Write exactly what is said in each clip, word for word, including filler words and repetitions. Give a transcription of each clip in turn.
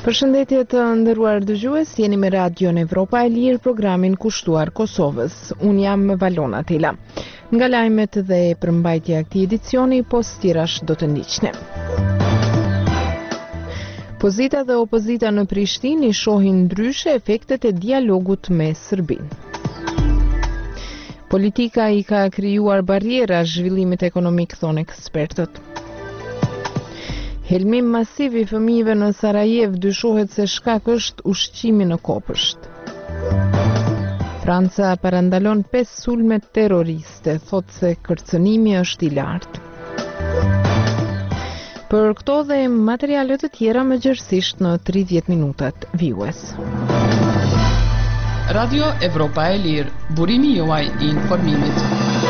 Përshëndetje të nderuar dëgjues, jeni me Radion Evropa e Lirë, programin kushtuar Kosovës. Unë jam Valona Tela. Nga lajmet dhe përmbajtja e këtij edicioni, postirash do të ndiqni. Pozita dhe opozita në Prishtinë i shohin ndryshe efektet e dialogut me Serbinë. Politika i ka krijuar barriera zhvillimit ekonomik, thonë ekspertët. Helmim masiv i fëmijëve në Sarajev dyshohet se shkak është ushqimi në kopësht. Franca parandalon pesë sulme terroriste, thotë se kërcënimi është i lartë. Për këto dhe materialet të tjera më gjërësisht në tridhjetë minutat vijues. Radio Evropa e Lirë, burimi juaj i informimit.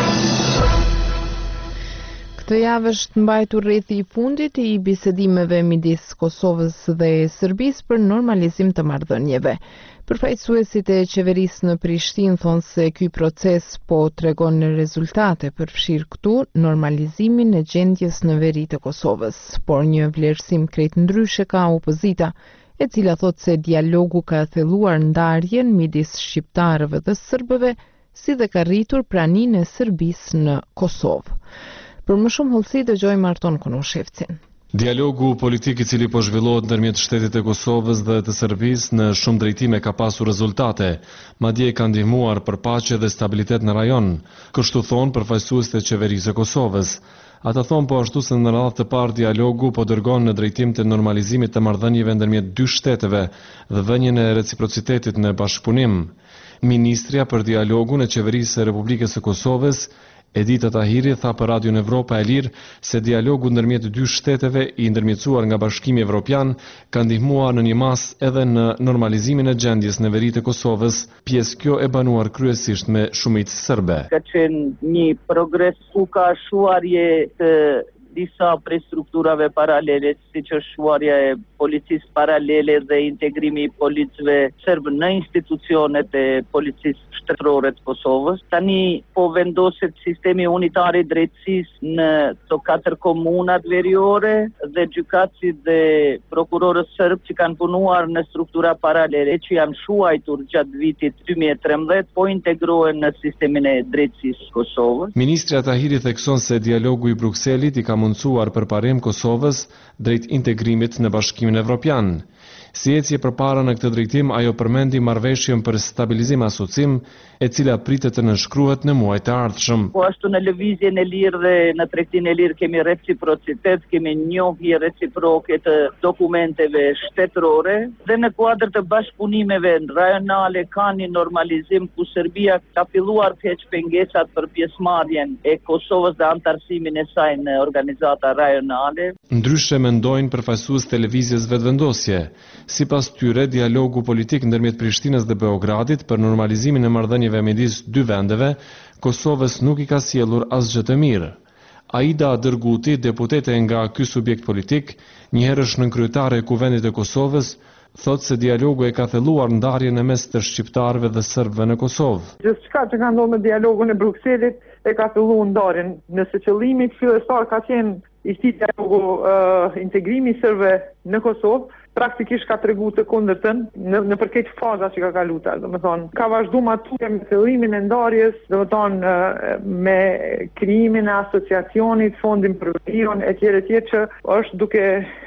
Këtë javë është mbajtur rrethi i fundit i bisedimeve midis Kosovës dhe Serbisë për normalizim të marrëdhënieve. Përfaqësuesit e qeverisë në Prishtinë thonë se ky proces po tregon rezultate, përfshir këtu normalizimin e gjendjes në veri të Kosovës, por një vlerësim krejt ndryshe ka opozita, e cila thotë se dialogu ka thelluar ndarjen midis shqiptarëve dhe serbëve, si dhe ka rritur praninë e Serbisë në Kosovë. Për më shumë hollësi dëgjojmë Arton Konushevcin. Dialogu politik i cili po zhvillohet ndërmjet shtetit të Kosovës dhe të Serbisë në shumë drejtime ka pasur rezultate, madje ka ndihmuar për paqe dhe stabilitet në rajon, kështu thonë përfaqësuesit e qeverisë së Kosovës. Ata thonë po ashtu se në radhë të parë dialogu po dërgon në drejtim të normalizimit të marrëdhënieve ndërmjet dy shteteve dhe vënien e reciprocitetit në bashkëpunim. Ministrja për dialogun e qeverisë së Republikës së Kosovës, Edita Tahiri, tha për Radion Evropa e Lirë se dialogu ndërmjet dy shteteve i ndërmjetësuar nga Bashkimi Evropian ka ndihmuar në një mas edhe në normalizimin e gjendjes në veri të Kosovës, pjesë kjo e banuar kryesisht me shumicë serbe. Ka qenë një progres ku ka shuarje të disa prej strukturave paralele, siç është shuarja e policisë paralele dhe integrimi i policëve serbë në institucionet e policisë shtetërore të Kosovës. Tani po vendoset sistemi unitar i drejtësisë në të katër komunat veriore dhe gjykatësit dhe prokurorët serbë që kanë punuar në struktura paralele që janë shuajtur gjatë vitit dy mijë e trembëdhjetë po integrohen në sistemin e drejtësisë Kosovës. Ministrja Tahiri thekson se dialogu i Brukselit i ka mundësuar përparim Kosovës drejt integrimit në Bashkimin Evropian. Si ecje përpara në këtë drejtim, ajo përmendi marrëveshjen për stabilizim asocim, e cila pritet të nënshkruhet në muajt e ardhshëm. Po ashtu në lëvizjen e lirë dhe në tregtinë e lirë kemi reciprocitet, kemi njohje reciproke të dokumenteve shtetërore dhe në kuadër të bashkëpunimeve rajonale ka një normalizim ku Serbia ka filluar të heqë pengesat për pjesëmarrjen e Kosovës dhe antarësimin e saj në organizata rajonale. Ndryshe mendojnë përfaqësues televizjes vetëvendosje. Sipas tyre, dialogu politik ndërmjet Prishtinës dhe Beogradit për normalizimin e marrëdhënieve midis dy vendeve, Kosovës nuk i ka sjellur asgjë të mirë. Aida Dërguti, deputete nga ky subjekt politik, njëherësh nënkryetare e Kuvendit të Kosovës, thotë se dialogu e ka thelluar ndarjen e mes të shqiptarëve dhe serbëve në Kosovë. Gjithçka që ka ndodhur në dialogun e Brukselit e ka thelluar ndarjen, nëse qëllimi fillestar ka qenë i këtij dialogu uh, integrimi i serbëve në Kosovë, praktikisht ka tregu të kundërtën në, në përket faza që ka kaluar. Domethënë, ka vazhduar atje me fillimin e ndarjes, domethënë me krijimin e asociacionit, fondin për verion etj etj që është duke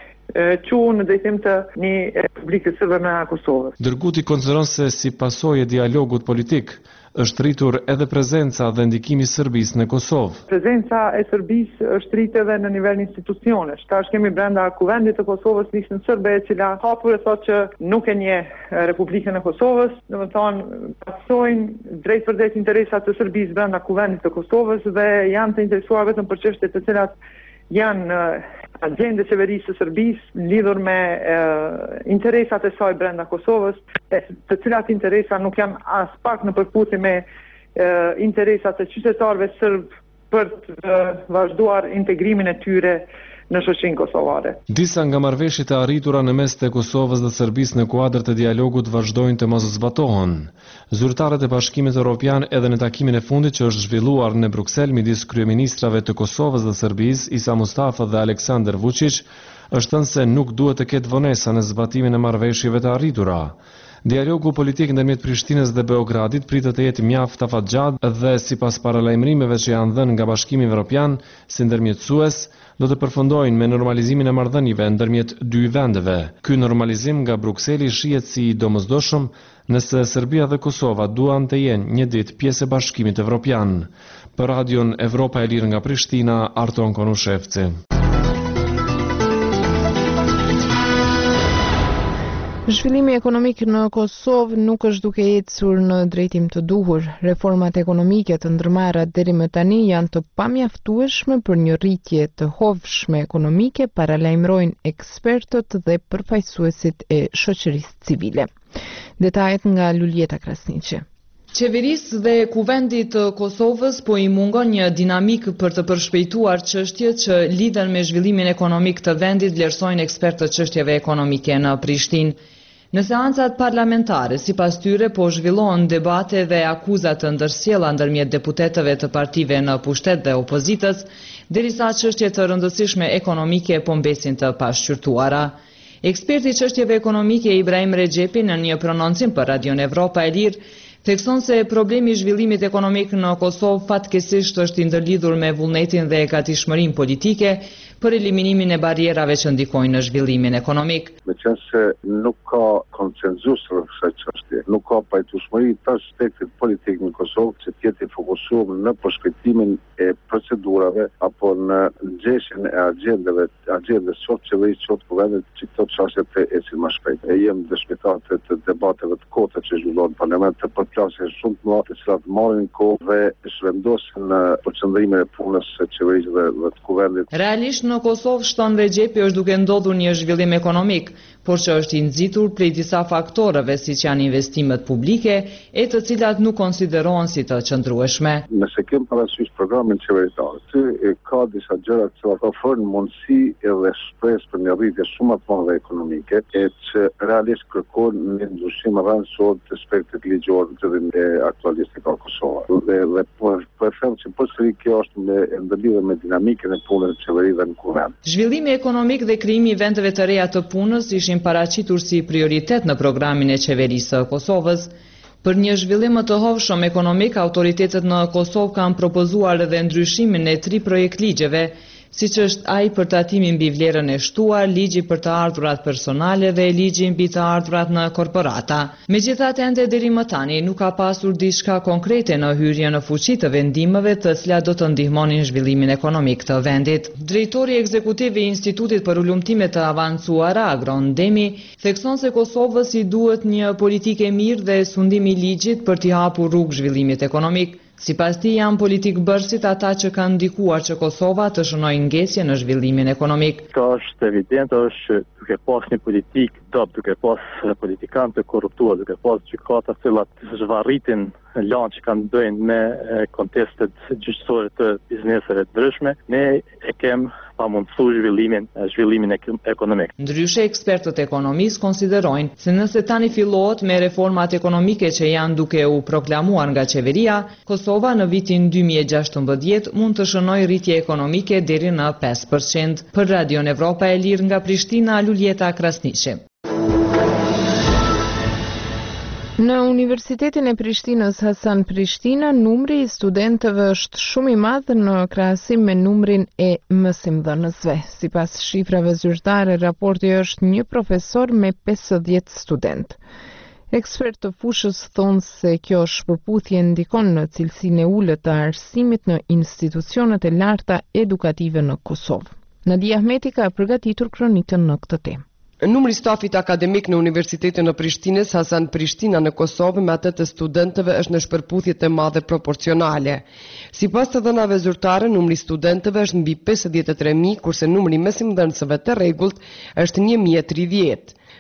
që në drejtim të një Republikë Sërbe me Kosovës. Dërguti konsideron se si pasojë e dialogut politik është rritur edhe prezenca dhe ndikimi i Serbisë në Kosovë. Prezenca e Serbisë është rritur edhe në nivel institucionesh. Tash kemi brenda Kuvendit të Kosovës nisën serbe e cila hapur e thotë që nuk e njeh Republikën e Kosovës, domethënë pasojnë drejt për drejt interesat të Serbisë brenda Kuvendit të Kosovës dhe janë të interesuar vetëm për çështje të cilat janë agjende qeverisë së Serbisë lidhur me e, interesat e saj brenda Kosovës, e, të cilat interesa nuk janë as pak në përputhje me e, interesat e qytetarëve serb për të vazhduar integrimin e tyre në shoqërinë kosovare. Disa nga marrëveshjet e arritura në mes të Kosovës dhe Serbisë në kuadër të dialogut vazhdojnë të mos zbatohen. Zyrtarët e Bashkimit Evropian edhe në takimin e fundit që është zhvilluar në Bruksel midis kryeministrave të Kosovës dhe Serbisë, Isa Mustafa dhe Aleksandar Vučić, është thënë se nuk duhet të ketë vonesa në zbatimin e marrëveshjeve të arritura. Dialogu politik ndërmjet Prishtinës dhe Beogradit pritet të jetë mjaft afatgjatë dhe sipas paralajmërimeve që janë dhënë nga Bashkimi Evropian si ndërmjetësues, do të përfundojnë me normalizimin e marrëdhënieve ndërmjet dy vendeve. Ky normalizim nga Brukseli shihet si i domosdoshëm nëse Serbia dhe Kosova duan të jenë një ditë pjesë e Bashkimit Evropian. Për Radion Evropa e Lirë nga Prishtina, Arton Konushevci. Zhvillimi ekonomik në Kosovë nuk është duke ecur në drejtim të duhur. Reformat ekonomike të ndërmarra deri më tani janë të pamjaftueshme për një rritje të hovshme ekonomike, paralajmërojnë ekspertët dhe përfaqësuesit e shoqërisë civile. Detajet nga Luljeta Krasniqi. Qeverisë dhe kuvendit të Kosovës po i mungon një dinamik për të përshpejtuar çështjet që lidhen me zhvillimin ekonomik të vendit, vlerësojnë ekspertët çështjeve ekonomike në Prishtinë. Në seancat parlamentare, sipas tyre, po zhvillohen debate dhe akuza të ndërsjella ndërmjet deputetëve të partive në pushtet dhe opozitës, derisa çështjet të rëndësishme ekonomike po mbesin të pashqyrtuara. Eksperti i çështjeve ekonomike Ibrahim Rexhepi në një prononcim për Radion Evropa e Lirë thekson se problemi i zhvillimit ekonomik në Kosovë fatkeqësisht është i ndërlidhur me vullnetin dhe gatishmërinë politike për eliminimin e barrierave që ndikojnë në zhvillimin ekonomik. Meqense se nuk ka konsenzus rreth kësaj çështje, nuk ka pajtueshmëri të aspektit politik në Kosovë që të jetë i fokusuar në përshkëtimin e procedurave apo në nxjerrjen e agjendave, agjendës së qeverisë së kuvendit që këto çështje të ecin më shpejt. E jem dëshmitar të debateve të kota që zhvillohen në parlament të përplasje shumë të mëdha të cilat marrin kohë dhe zhvendosin në përqendrimin e punës së qeverisë dhe të kuvendit. Realisht në Kosovë, shton Rexhepi, është duke ndodhur një zhvillim ekonomik, por që është i nxitur prej disa faktorëve siç janë investimet publike, e të cilat nuk konsiderohen si të qëndrueshme. Nëse kem parasysh programin qeveritar, që ka disa gjëra që ofrojnë mundësi edhe shpresë për një rritje shumë të madhe ekonomike, e që realisht kërkojnë një ndryshim rrëndësor të aspektit ligjor të e aktualistik ka Kosova. Dhe, dhe po e them që përsëri kjo është me ndërlidhur me dinamikën e punës së qeverisë në kuvend. Zhvillimi ekonomik dhe krijimi i vendeve të reja të punës ishin paraqitur si prioritet në programin e qeverisë së Kosovës. Për një zhvillim më të hovshëm ekonomik, autoritetet në Kosovë kanë propozuar edhe ndryshimin e tri projektligjeve, siç është ai për tatimin mbi vlerën e shtuar, ligji për të ardhurat personale dhe ligji mbi të ardhurat në korporata. Megjithatë, ende deri më tani nuk ka pasur diçka konkrete në hyrje në fuqi të vendimeve të cilat do të ndihmonin zhvillimin ekonomik të vendit. Drejtori ekzekutiv i Institutit për Ulumtime të Avancuara, Agron Demi, thekson se Kosovës i duhet një politikë e mirë dhe sundim i ligjit për t'i hapur rrugë zhvillimit ekonomik. Sipas tij, janë politik bërësit ata që kanë ndikuar që Kosova të shënojë ngjesje në zhvillimin ekonomik. Ka është evident është duke pas një politik dob, duke pas politikanë të korruptuar, duke pas gjykata të cilat zhvarritin lanë që kanë bëjnë me kontestet gjyqësore të bizneseve të ndryshme, ne e kem pa mundësu zhvillimin, zhvillimin ekonomik. Ndryshe, ekspertët ekonomisë konsiderojnë se nëse tani fillohet me reformat ekonomike që janë duke u proklamuar nga qeveria, Kosova në vitin dy mijë e gjashtëmbëdhjetë mund të shënojë rritje ekonomike deri në pesë përqind. Për Radion Evropa e Lirë nga Prishtina, Luljeta Krasniqi. Në Universitetin e Prishtinës Hasan Prishtina, numri i studentëve është shumë i madh në krahasim me numrin e mësimdhënësve. Sipas shifrave zyrtare, raporti është një profesor me pesëdhjetë student. Ekspert të fushës thonë se kjo shpërputhje ndikon në cilësinë e ulët të arsimit në institucionet e larta edukative në Kosovë. Nadia Ahmeti ka përgatitur kronikën në këtë temë. Numri stafit akademik në Universitetin e Prishtinës Hasan Prishtina në Kosovë me atë të studentëve është në shpërputhje të madhe proporcionale. Sipas të dhënave zyrtare, numri studentëve është mbi pesëdhjetë e tre mijë, kurse numri mësimdhënësve të rregullt është një mijë e tridhjetë.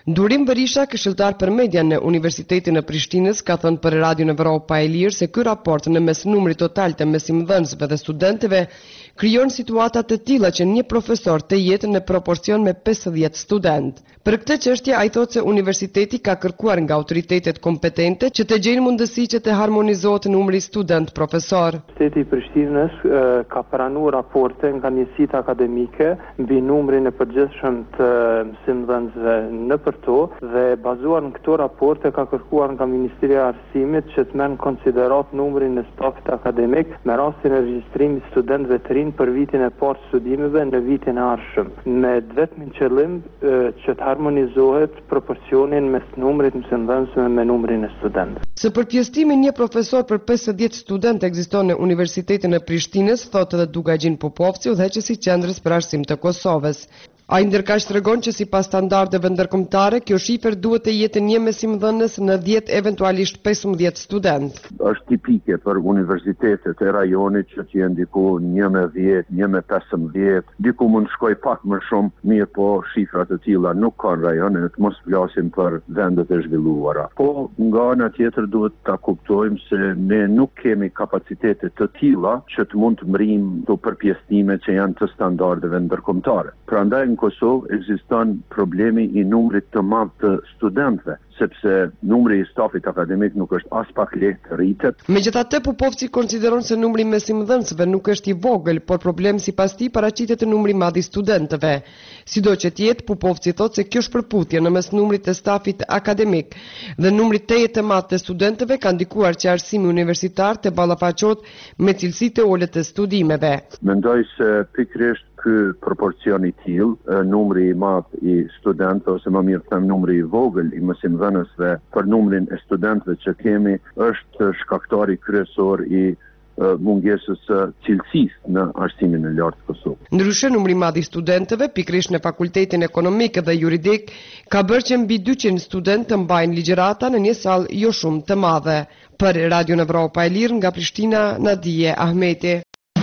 Durim Berisha, këshilltar për media në Universitetin e Prishtinës, ka thënë për Radion Evropa e Lirë se ky raport në mes numrit total të mesimdhënësve dhe studentëve krijon situata të tilla që një profesor të jetë në proporcion me pesëdhjetë student. Për këtë çështje ai thotë se universiteti ka kërkuar nga autoritetet kompetente që të gjejnë mundësi që të harmonizohet numri student-profesor. Universiteti i Prishtinës ka pranuar raporte nga njësitë akademike mbi numrin e përgjithshëm të mësimdhënësve nëpër to dhe bazuar në këto raporte ka kërkuar nga Ministria e Arsimit që të merr në konsiderat numrin e stafit akademik me rastin e regjistrimit studentëve të rinj për vitin e parë të studimeve në vitin e ardhshëm, me vetëm qëllim që të harmonizohet proporcionin mes numrit mësimdhënësve me numrin e studentëve. Së përpjestimi një profesor për pesëdhjetë student ekziston në Universitetin e Prishtinës, thotë edhe Dugagjin Popovci, udhëheqësi i Qendrës për Arsim të Kosovës. Ai ndërkaq tregon që sipas standardeve ndërkombëtare, kjo shifër duhet të jetë një mesimdhënës në dhjetë eventualisht pesëmbëdhjetë student. Është tipike për universitetet e rajonit që të jenë diku një me dhjetë, një me pesëmbëdhjetë, diku mund shkoj pak më shumë, mirë po shifrat e tilla nuk kanë rajone, të mos flasim për vendet e zhvilluara. Po nga ana tjetër duhet ta kuptojmë se ne nuk kemi kapacitete të tilla që të mund të mrim të përpjestime që janë të standardeve ndërkombëtare. Prandaj në Kosovë ekziston problemi i numrit të madh të studentëve, sepse numri i stafit akademik nuk është as pak lehtë të rritet. Megjithatë, Popovci konsideron se numri i mesimdhënësve nuk është i vogël, por problem sipas tij paraqitet te numri i madh i studentëve. Sido që të jetë, Popovci thotë se kjo shpërputje në mes numrit të stafit akademik dhe numrit tejet të madh të studentëve ka ndikuar që arsimi universitar të ballafaqohet me cilësitë e ulët të studimeve. Mendoj se pikërisht ky proporcion i tillë, numri i madh i studentëve ose më mirë them numri i vogël i mësimdhënësve për numrin e studentëve që kemi është shkaktari kryesor i mungesës së cilësisë në arsimin e lartë të Kosovës. Ndryshe, numri i madh i studentëve, pikërisht në fakultetin ekonomik dhe juridik, ka bërë që mbi dyqind studentë të mbajnë ligjërata në një sallë jo shumë të madhe. Për Radion Evropa e Lirë nga Prishtina, Nadije Ahmeti.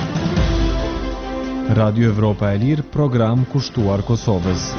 Radio Evropa e Lirë, program kushtuar Kosovës.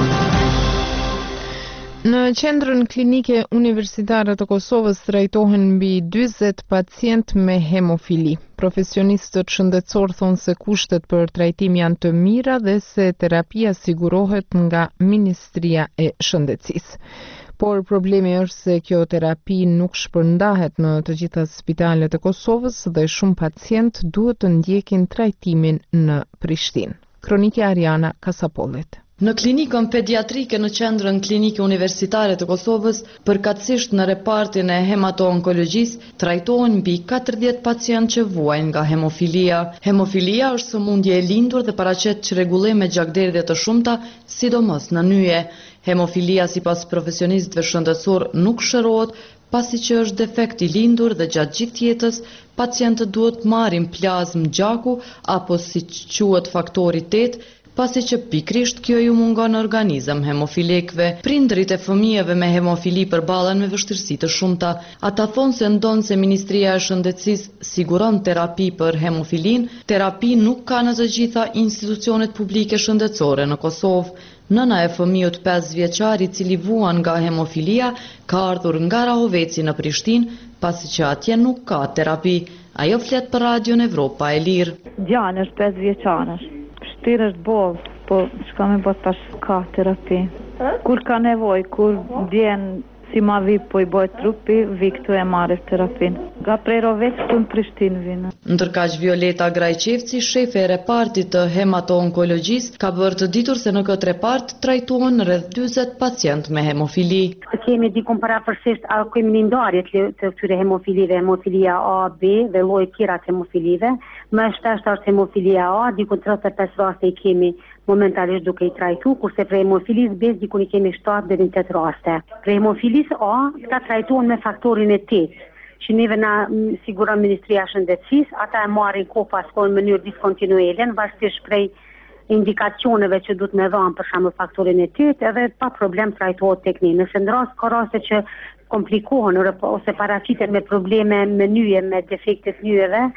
Në qendrën klinike universitare të Kosovës trajtohen mbi dyzet pacient me hemofili. Profesionistët shëndetësor thonë se kushtet për trajtim janë të mira dhe se terapia sigurohet nga Ministria e Shëndetësisë. Por problemi është se kjo terapi nuk shpërndahet në të gjitha spitalet e Kosovës dhe shumë pacient duhet të ndjekin trajtimin në Prishtinë. Kroniki Ariana Kasapollit. Në klinikën pediatrike në qendrën klinike universitare të Kosovës, përkatësisht në repartin e hemato-onkologjisë, trajtohen mbi katërdhjetë pacient që vuajnë nga hemofilia. Hemofilia është sëmundje e lindur dhe paraqet çrregullime gjakderdhje të shumta, sidomos në nyje. Hemofilia sipas profesionistëve shëndetësor nuk shërohet, pasi që është defekt i lindur dhe gjatë gjithë jetës pacientët duhet marrin plazmë gjaku apo siç quhet faktori tetë, pasi që pikrisht kjo ju mungon organizëm hemofilikëve. Prindërit e fëmijëve me hemofili përballen me vështirësi të shumta. Ata thonë se ndonë se Ministria e Shëndetësisë siguron terapi për hemofilin, terapi nuk ka në të gjitha institucionet publike shëndetësore në Kosovë. Nëna e fëmijët pesë vjeçar i cili vuan nga hemofilia ka ardhur nga Rahoveci në Prishtinë, pasi që atje nuk ka terapi. Ajo flet për Radion Evropa e Lirë. Djali është pesë vjeçar. Shtirë është bolë, po shka me bot tash ka terapi. Kur ka nevoj, kur vjen si ma vi po i bojt trupi, vi këtu e marrë terapin. Ga prej Rovec këtu në Prishtinë vinë. Ndërkaq Violeta Grajqevci, shefe e repartit të hemato-onkologjisë, ka bërë të ditur se në këtë repart trajtohen rreth dyzet pacient me hemofili. Kemi dikun parapërsisht a kemi një ndarje të këtyre hemofilive, hemofilia A, B dhe lloje tjera të hemofilive. Më shpesh është hemofilia A, dikun tridhjetë e pesë raste i kemi momentalisht duke i trajtu, kurse për hemofilis B dikun i kemi shtatë deri në tetë raste. Për hemofilis A, këta trajtohen me faktorin e tetë, që neve na siguron Ministria e Shëndetësisë, ata e marrin kohë pas kohë në mënyrë diskontinuele, varësisht prej indikacioneve që duhet me dhanë për shembull faktorin e tetë, edhe pa problem trajtohet tek ne. Nëse në rast ka raste që komplikohen ose paraqiten me probleme me nyje, me defekte të nyjeve,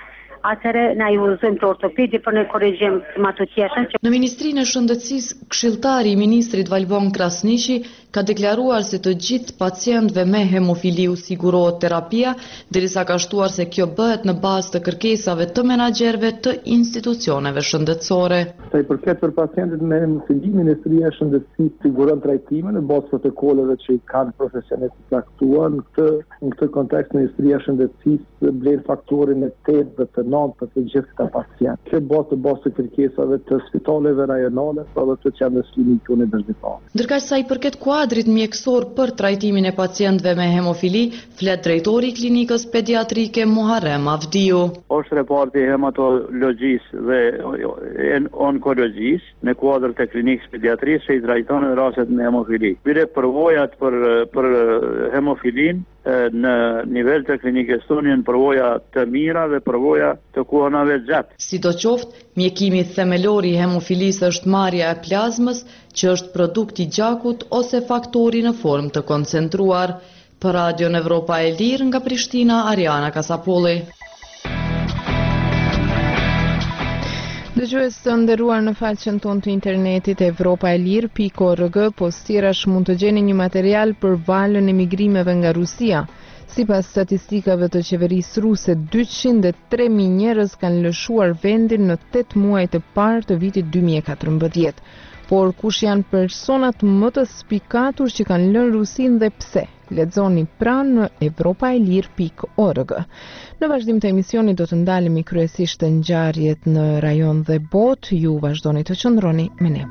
atëherë na ju udhëzojmë të ortopedi për në korrigjim të ato tjeshën. Në Ministrinë e Shëndetësisë, këshilltari i ministrit Valbon Krasniqi ka deklaruar se të gjithë pacientëve me hemofili u sigurohet terapia, derisa ka shtuar se kjo bëhet në bazë të kërkesave të menaxherëve të institucioneve shëndetësore. Sa i përket për pacientët me hemofili, Ministria e Shëndetësisë siguron trajtimin në bazë protokolleve që i kanë profesionistë të caktuar. Në këtë në këtë kontekst Ministria e Shëndetësisë blen faktorin e tetë dhe të nëntë për të gjithë këta pacientë. Kjo bazë të bazë të kërkesave të spitaleve rajonale dhe të qendrës klinike universitare. Ndërkaq sa i përket kuadrit mjekësor për trajtimin e pacientëve me hemofili, flet drejtori i klinikës pediatrike Muharrem Avdiu. Është reparti hematologjisë dhe onkologjisë në kuadër të klinikës pediatrisë që i trajton rastet me hemofili. Bire përvojat për, për hemofilin në nivel të klinikës tonë janë përvoja të mira dhe përvoja të kohënave gjatë. Sidoqoftë, mjekimi themelor i hemofilisë është marrja e plazmës, që është produkt i gjakut ose faktori në formë të koncentruar. Për Radion Evropa e Lirë nga Prishtina, Ariana Kasapolli. Dëgjues të nderuar, në faqen tonë të internetit evropa e lirë punkt org postierash mund të gjeni një material për valën e migrimeve nga Rusia. Sipas statistikave të qeverisë ruse, dyqind e tre mijë njerëz kanë lëshuar vendin në tetë muajt e parë të vitit dy mijë e katërmbëdhjetë. Por kush janë personat më të spikatur që kanë lënë Rusinë dhe pse? Lexoni pranë në evropa e lirë punkt org. Në vazhdim të emisionit do të ndalemi kryesisht të ngjarjet në rajon dhe botë, ju vazhdoni të qëndroni me ne.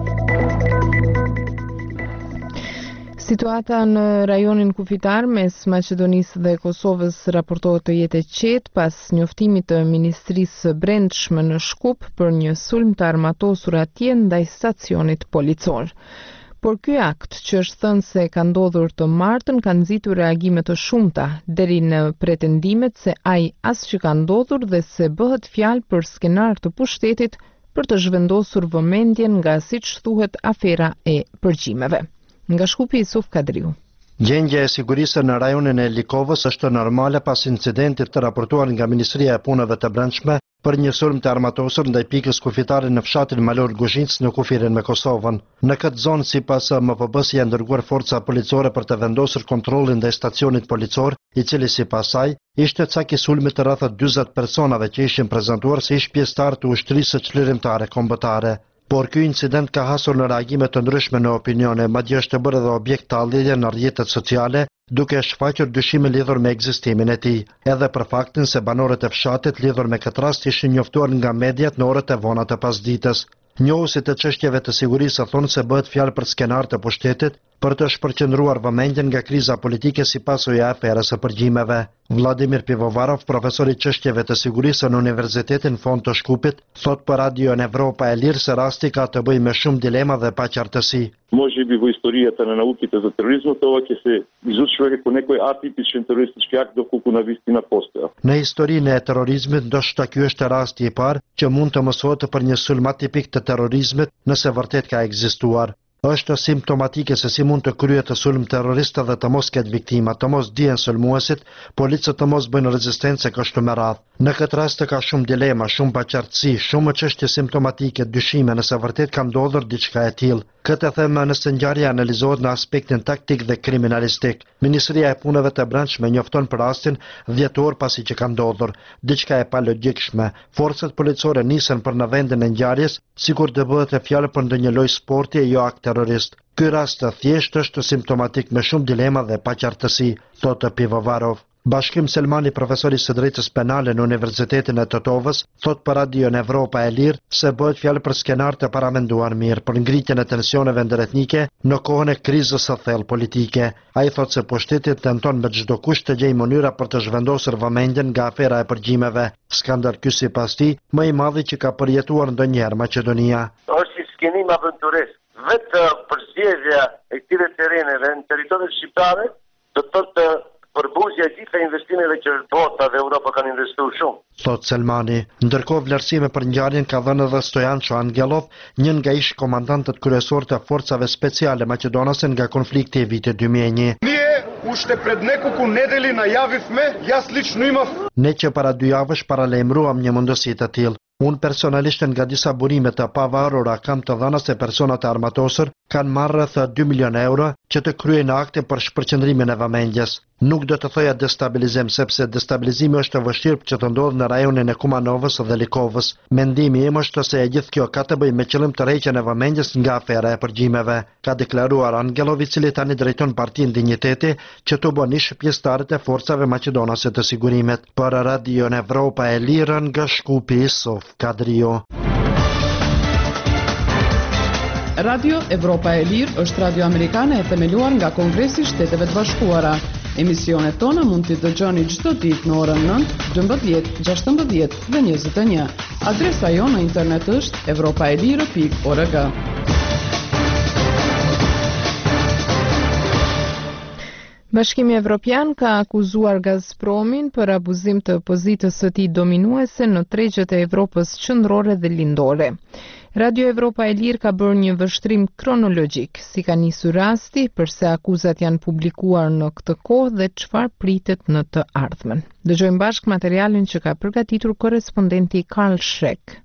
Situata në rajonin kufitar mes Maqedonisë dhe Kosovës raportohet të jetë e qetë pas njoftimit të Ministrisë së Brendshme në Shkup për një sulm të armatosur atje ndaj stacionit policor. Por ky akt, që është thënë se ka ndodhur të martën, ka nxitur reagime të shumta, deri në pretendimet se ai as që ka ndodhur dhe se bëhet fjalë për skenar të pushtetit për të zhvendosur vëmendjen nga, siç thuhet, afera e përgjimeve. Nga Shkupi, Isuf Kadriu. Gjendja e sigurisë në rajonin e Likovës është normale pas incidentit të raportuar nga Ministria e Punëve të Brendshme për një sulm të armatosur ndaj pikës kufitare në fshatin Malor Guzhinc në kufirin me Kosovën. Në këtë zonë, sipas M P B-s, janë dërguar forca policore për të vendosur kontrollin ndaj stacionit policor, i cili sipas saj ishte cak i sulmit të rreth dyzet personave që ishin prezantuar si ish pjesëtar të ushtrisë së çlirimtare kombëtare. Por ky incident ka hasur në reagime të ndryshme në opinione, madje është bërë edhe objekt të allëje në rrjetet sociale, duke shfaqur dyshime lidhur me ekzistimin e tij, edhe për faktin se banorët e fshatit lidhur me këtë rast ishin njoftuar nga mediat në orët e vona të pasdites. Njohuesit të çështjeve të sigurisë thonë se bëhet fjalë për skenar të pushtetit për të shpërqendruar vëmendjen nga kriza politike si pasojë e aferës së përgjimeve. Vladimir Pivovarov, profesor i çështjeve të sigurisë në Universitetin Fond të Shkupit, thot për Radio Evropa e Lirë se rasti ka të bëjë me shumë dilema dhe paqartësi. Може би во историјата на науките за тероризмот ова ќе се изучува како некој атипичен терористички акт доколку на вистина постоја. Në historinë e terrorizmit ndoshta ky është rasti i parë që mund të mësohet për një sulm atipik të terrorizmit nëse vërtet ka ekzistuar. Është simptomatike se si mund të kryhet sulm terrorist dhe të mos ketë viktima, të mos dihen sulmuesit, policët të mos bëjnë rezistencë kështu me radhë. Në këtë rast ka shumë dilema, shumë paqartësi, shumë çështje simptomatike, dyshime nëse vërtet ka ndodhur diçka e tillë. Këtë them nëse ngjarja analizohet në aspektin taktik dhe kriminalistik. Ministria e Punëve të Brendshme njofton për rastin dhjetë orë pasi që ka ndodhur. Diçka e palogjikshme. Forcat policore nisën për në vendin e ngjarjes, sikur të bëhet e fjalë për ndonjë lloj sporti e jo akt terrorist. Ky rast thjesht është simptomatik me shumë dilema dhe paqartësi, thotë Pivovarov. Bashkim Selmani, profesori së drejtës penale në Universitetin e Tetovës, thot për Radio Evropa e Lirë se bëhet fjalë për skenar të paramenduar mirë për ngritjen e tensioneve ndëretnike në kohën e krizës së thellë politike. Ai thot se pushteti tenton me çdo kusht të gjejë mënyra për të zhvendosur vëmendjen nga afera e përgjimeve. Skandal ky sipas tij më i madhi që ka përjetuar ndonjëherë Maqedonia. Është si skenim aventurist. Vetë përzgjedhja e këtyre terreneve në territorin shqiptar do të thotë përbuzja e gjithë investimeve që bota dhe Europa kanë investuar shumë. Thot Selmani. Ndërkohë vlerësime për ngjarjen ka dhënë edhe Stojanço Angelov, një nga ish komandantët kryesor të forcave speciale maqedonase nga konflikti i vitit dy mijë e një. Ние уште пред неколку недели најавивме, јас лично имав. Ne që para dy javësh paralajmëruam një mundësi të tillë. Unë personalisht nga disa burime të pavarura kam të dhëna se personat e armatosur kanë marrë rreth dy milionë euro që të kryejnë akte për shpërqendrimin e vëmendjes. Nuk do të thoja destabilizim sepse destabilizimi është të vështirë që të ndodhë në rajonin e Kumanovës dhe Likovës. Mendimi im është se e gjithë kjo ka të bëjë me qëllim të rreqjen e vëmendjes nga afera e përgjimeve, ka deklaruar Angelov, i cili tani drejton Partinë Dinjiteti, që të bën ish pjesëtarët e forcave maqedonase të sigurimit. Për Radio Evropa e Lirë nga Shkupi, Sof Kadrio. Radio Evropa e Lirë është radio amerikane e themeluar nga Kongresi i Shteteve të Bashkuara. Emisionet tona mund t'i dëgjoni çdo ditë në orën nëntë, dymbëdhjetë, gjashtëmbëdhjetë dhe njëzet e një. Adresa jonë në internet është evropaelire pikë org. Bashkimi Evropian ka akuzuar Gazpromin për abuzim të pozitës së tij dominuese në tregjet e Evropës qendrore dhe lindore. Radio Evropa e Lirë ka bërë një vështrim kronologjik, si ka nisur rasti, përse akuzat janë publikuar në këtë kohë dhe çfarë pritet në të ardhmen. Dëgjojmë bashkë materialin që ka përgatitur korrespondenti Karl Schreck.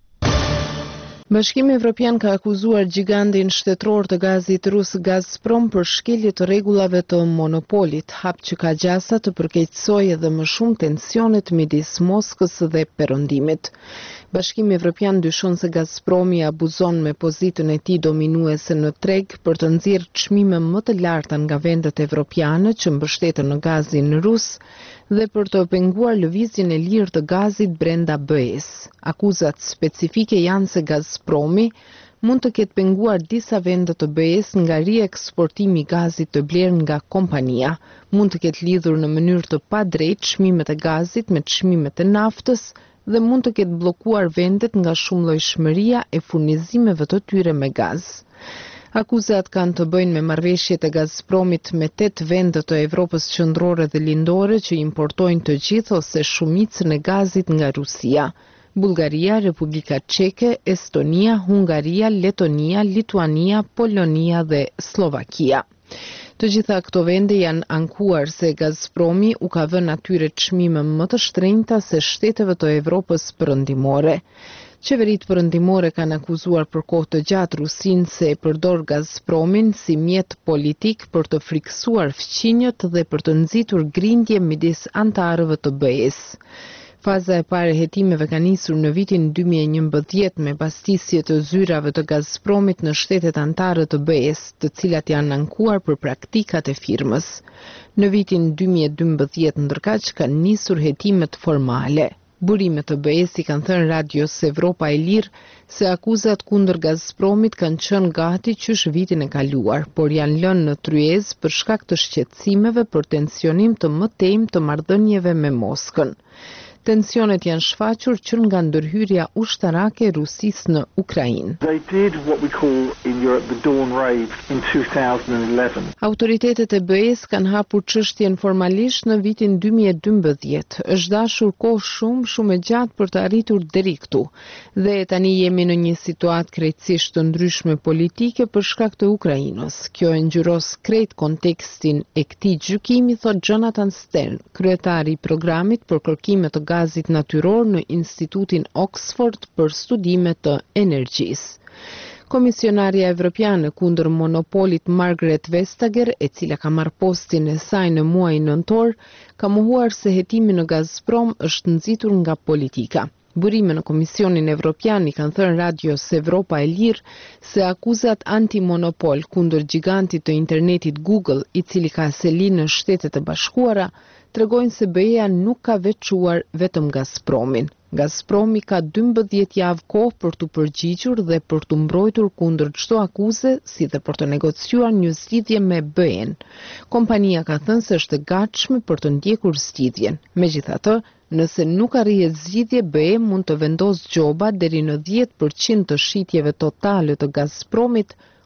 Bashkimi Evropian ka akuzuar gigantin shtetëror të gazit rus Gazprom për shkelje të rregullave të monopolit, hap që ka gjasa të përkeqësojë edhe më shumë tensionet midis Moskës dhe Perëndimit. Bashkimi Evropian dyshon se Gazpromi abuzon me pozitën e tij dominuese në treg për të nxjerrë çmime më të larta nga vendet evropiane që mbështeten në gazin rus dhe për të penguar lëvizjen e lirë të gazit brenda B E-s. Akuzat specifike janë se Gazpromi mund të ketë penguar disa vende të B E-s nga rieksportimi i gazit të blerë nga kompania, mund të ketë lidhur në mënyrë të padrejtë çmimet e gazit me çmimet e naftës dhe mund të ketë bllokuar vendet nga shumëllojshmëria e furnizimeve të tyre me gaz. Akuzat kanë të bëjnë me marrëveshjet e Gazpromit me tetë vende të Evropës qendrore dhe lindore që importojnë të gjithë ose shumicën e gazit nga Rusia: Bullgaria, Republika Çeke, Estonia, Hungaria, Letonia, Lituania, Polonia dhe Slovakia. Të gjitha këto vende janë ankuar se Gazpromi u ka vënë atyre çmime më të shtrenjta se shteteve të Evropës perëndimore. Qeveritë perëndimore kanë akuzuar për kohë të gjatë Rusinë se e përdor Gazpromin si mjet politik për të friksuar fqinjët dhe për të nxitur grindje midis antarëve të B E-s. Faza e parë e hetimeve ka nisur në vitin dy mijë e njëmbëdhjetë me pastisje të zyrave të Gazpromit në shtetet anëtare të B E-s, të cilat janë ankuar për praktikat e firmës. Në vitin dy mijë e dymbëdhjetë ndërkaq kanë nisur hetimet formale. Burimet të B E-s i kanë thënë Radios Evropa e Lirë se akuzat kundër Gazpromit kanë qenë gati qysh vitin e kaluar, por janë lënë në tryezë për shkak të shqetësimeve për tensionim të mëtejmë të marrëdhënieve me Moskën. Tensionet janë shfaqur që nga ndërhyrja ushtarake e Rusisë në Ukrainë. They did what we call in Europe the dawn raid in two thousand eleven. Autoritetet e B E-s kanë hapur çështjen formalisht në vitin dy mijë e dymbëdhjetë. Është dashur kohë shumë shumë e gjatë për të arritur deri këtu. Dhe tani jemi në një situatë krejtësisht të ndryshme politike për shkak të Ukrainës. Kjo e ngjyros krejt kontekstin e këtij gjykimi, thot Jonathan Stern, kryetari i programit për kërkime të gazit natyror në Institutin Oxford për studime të energjisë. Komisionarja Evropiane kundër monopolit Margaret Vestager, e cila ka marrë postin e saj në muajin nëntor, ka mohuar se hetimi në Gazprom është nxitur nga politika. Burime në Komisionin Evropian i kanë thënë Radios Evropa e Lirë se akuzat antimonopol kundër gigantit të internetit Google, i cili ka seli në Shtetet e Bashkuara, tregojnë se B E-ja nuk ka veçuar vetëm Gazpromin. Gazpromi ka dymbëdhjetë javë kohë për të përgjigjur dhe për të mbrojtur kundër çdo akuze, si dhe për të negociuar një zgjidhje me B E-n. Kompania ka thënë se është e gatshme për të ndjekur zgjidhjen. Megjithatë, nëse nuk arrihet zgjidhje, B E mund të vendosë gjoba deri në dhjetë përqind të shitjeve totale të Gazpromit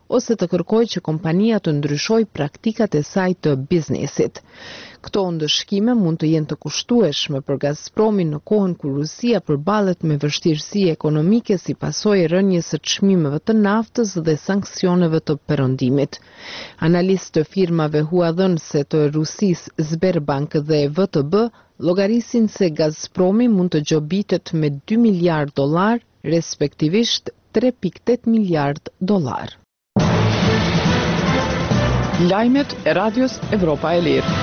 ose të kërkojë që kompania të ndryshojë praktikat e saj të biznesit. Këto ndëshkime mund të jenë të kushtueshme për Gazpromin në kohën kur Rusia përballet me vështirësi ekonomike si pasojë e rënjes së çmimeve të naftës dhe sanksioneve të perëndimit. Analistë të firmave huadhënëse të Rusisë Sberbank dhe V T B llogarisin se Gazpromi mund të gjobitet me dy miliard dollar, respektivisht tre pikë tetë miliard dollar. Lajmet e Radios Evropa e Lirë.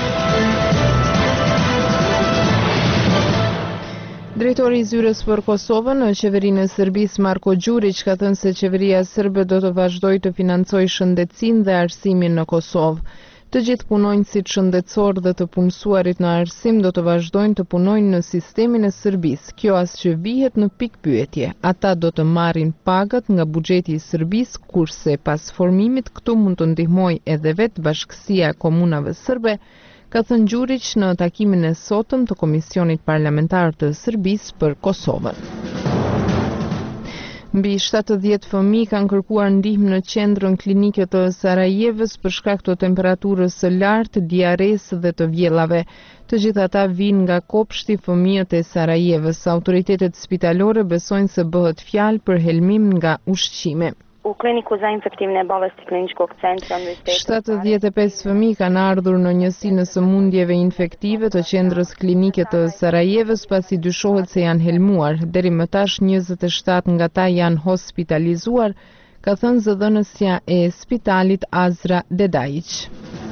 Drejtori i zyrës për Kosovën në qeverinë e Serbisë Marko Đurić ka thënë se qeveria serbe do të vazhdojë të financojë shëndetësinë dhe arsimin në Kosovë. Të gjithë punonjësit shëndetësor dhe të punësuarit në arsim do të vazhdojnë të punojnë në sistemin e Serbisë. Kjo as që vihet në pikë pyetje. Ata do të marrin pagat nga buxheti i Serbisë, kurse pas formimit këtu mund të ndihmojë edhe vetë Bashkësia e Komunave Serbe, ka thënë Đurić në takimin e sotëm të Komisionit Parlamentar të Serbisë për Kosovën. Mbi shtatëdhjetë fëmijë kanë kërkuar ndihmë në qendrën klinike të Sarajevës për shkak të temperaturës së lartë, diaresë dhe të vjellave. Të gjithë ata vinë nga kopshti fëmijët e Sarajevës. Autoritetet spitalore besojnë se bëhet fjalë për helmim nga ushqime. U kliniku za infektimin e bolesti kliničkog centra Universitetit. shtatëdhjetë e pesë fëmijë kanë ardhur në njësinë e sëmundjeve infektive të qendrës klinike të Sarajevës pasi dyshohet se janë helmuar. Deri më tash njëzet e shtatë nga ta janë hospitalizuar, ka thënë zëdhënësja e spitalit Azra Dedajic.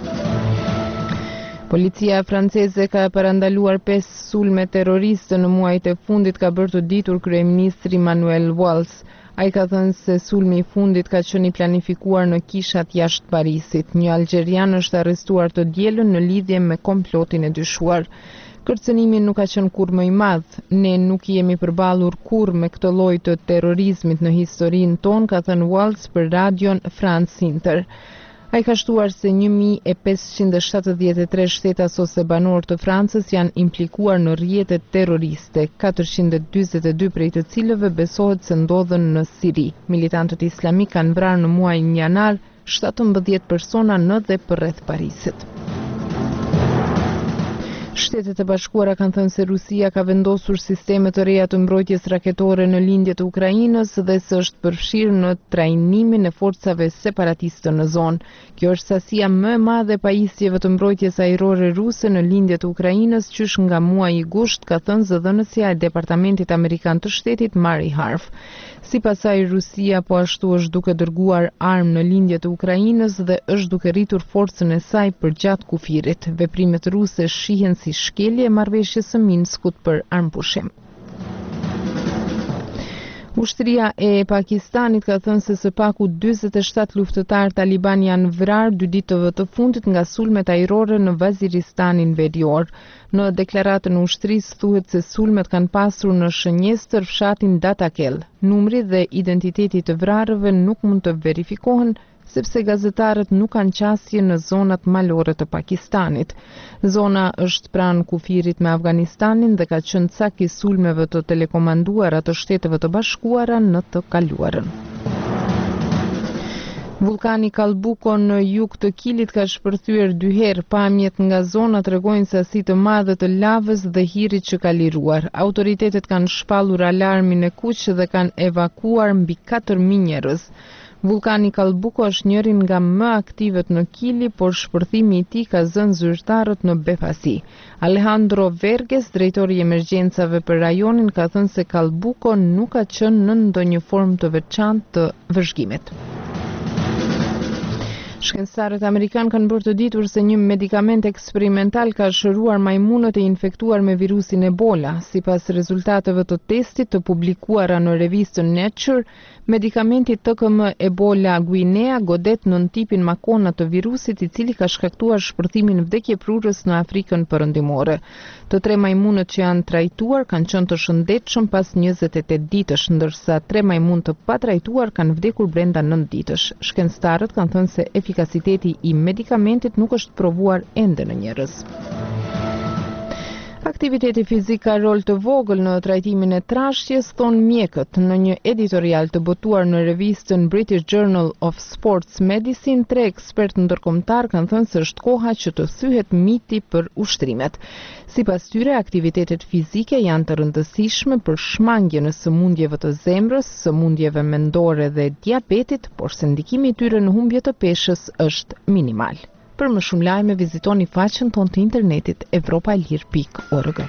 Policia franceze ka parandaluar pesë sulme terroriste në muajt e fundit, ka bërë të ditur kryeministri Manuel Valls. Ai ka thënë se sulmi i fundit ka qenë i planifikuar në kishat jashtë Parisit. Një algjerian është arrestuar të dielën në lidhje me komplotin e dyshuar. Kërcënimi nuk ka qenë kur më i madh. Ne nuk jemi përballur kurrë me këtë lloj të terrorizmit në historinë tonë, ka thënë Walls për radion France Inter. Ai ka shtuar se një mijë e pesëqind e shtatëdhjetë e tre shtetas ose banor të Francës janë implikuar në rrjetet terroriste, katërqind e dyzet e dy prej të cilëve besohet se ndodhen në Siri. Militantët islamik kanë vrarë në muajin janar shtatëmbëdhjetë persona në dhe përreth Parisit. Shtetet e Bashkuara kanë thënë se Rusia ka vendosur sisteme të reja të mbrojtjes raketore në lindje të Ukrainës dhe se është përfshirë në trajnimin e forcave separatiste në zonë. Kjo është sasia më e madhe e pajisjeve të mbrojtjes ajrore ruse në lindje të Ukrainës qysh nga muaji gusht, ka thënë zëdhënësja e Departamentit Amerikan të Shtetit Mary Harf. Sipas saj, Rusia po ashtu është duke dërguar armë në lindje të Ukrainës dhe është duke rritur forcën e saj përgjatë kufirit. Veprimet ruse shihen si shkelje e marrëveshjes së Minskut për armpushim. Ushtria e Pakistanit ka thënë se së paku dyzet e shtatë luftëtar taliban janë vrarë dy ditëve të fundit nga sulmet ajrore në Vaziristanin Verior. Në deklaratën e ushtrisë thuhet se sulmet kanë pasur në shënjestër fshatin Datakel. Numri dhe identiteti të vrarëve nuk mund të verifikohen sepse gazetarët nuk kanë qasje në zonat malore të Pakistanit. Zona është pranë kufirit me Afganistanin dhe ka qenë cak i sulmeve të telekomanduara të Shteteve të Bashkuara në të kaluarën. Vulkani Kalbuko në jug të Kilit ka shpërthyer dy herë. Pamjet nga zona tregojnë sasi të madhe të lavës dhe hirit që ka liruar. Autoritetet kanë shpallur alarmin e kuq dhe kanë evakuar mbi katër mijë njerëz. Vulkani Kalbuko është njërin nga më aktivet në Kili, por shpërthimi i tij ka zënë zyrtarët në befasi. Alejandro Verges, drejtori i emergjencave për rajonin, ka thënë se Kalbuko nuk ka qenë në ndonjë formë të veçantë të vëzhgimit. Shkencëtarët amerikanë kanë bërë të ditur se një medikament eksperimental ka shëruar majmunët e infektuar me virusin Ebola. Sipas rezultateve të testit të publikuara në revistën Nature, medikamenti T K M Ebola Guinea godet nën tipin makona të virusit i cili ka shkaktuar shpërthimin vdekjeprurës në Afrikën Perëndimore. Të tre majmunët që janë trajtuar kanë qenë të shëndetshëm pas njëzet e tetë ditësh, ndërsa tre majmun të patrajtuar kanë vdekur brenda nëntë ditësh. Shkencëtarët kanë thënë se efikasiteti i medikamentit nuk është provuar ende në njerëz. Aktiviteti fizik ka rol të vogël në trajtimin e trashjes, thon mjekët në një editorial të botuar në revistën British Journal of Sports Medicine. Tre ekspertë ndërkombëtar kanë thënë se është koha që të thyhet miti për ushtrimet. Sipas tyre, aktivitetet fizike janë të rëndësishme për shmangjen e sëmundjeve të zemrës, sëmundjeve mendore dhe diabetit, por se ndikimi i tyre në humbje të peshës është minimal. Për më shumë lajme vizitoni faqen tonë të internetit evropalir pikë org.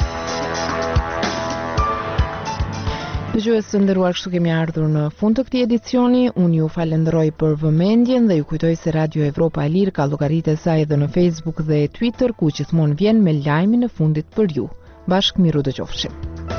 Dëgjues të nderuar, kështu kemi ardhur në fund të këtij edicioni. Unë ju falenderoj për vëmendjen dhe ju kujtoj se Radio Evropa e Lirë ka llogaritë e saj edhe në Facebook dhe Twitter, ku gjithmonë vjen me lajmin e fundit për ju. Bashkë miru dëgjofshim.